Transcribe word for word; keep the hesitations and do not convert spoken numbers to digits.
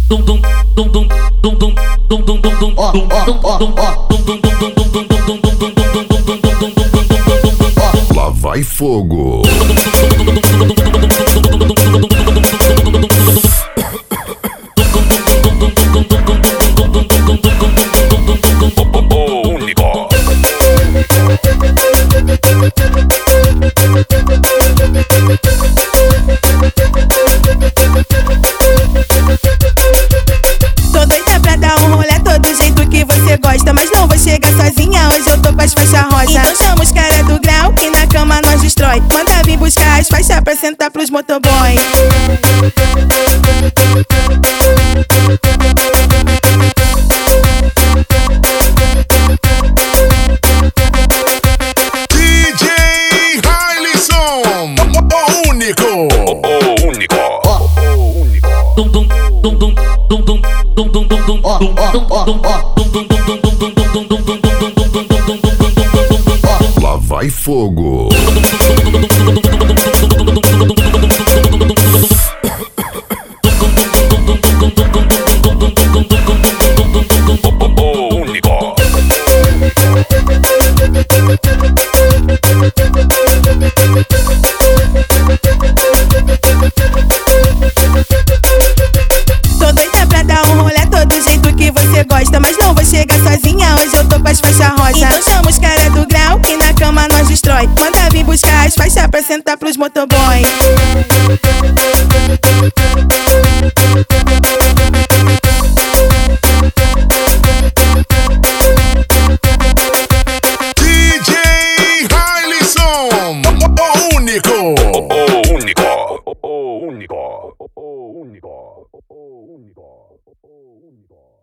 Lá vai fogo. Tô doida pra dar um rolê todo jeito que você gosta, mas não vou chegar sozinha, hoje eu tô com as faixas rosa. Então chama os cara do grau que na cama nós destrói. Manda vir buscar as faixas pra sentar pros motoboy. D J Hailison, o único. O único. Lá vai fogo. Tô doida pra dar um rolê todo jeito que você gosta, mas não vou chegar sozinha, hoje eu tô com as faixas rosa. Então chama os cara do grau que na cama nós destrói. Manda vir buscar as faixas pra sentar pros motoboy. D J Hailison, o único. O único. O único. O único. O único.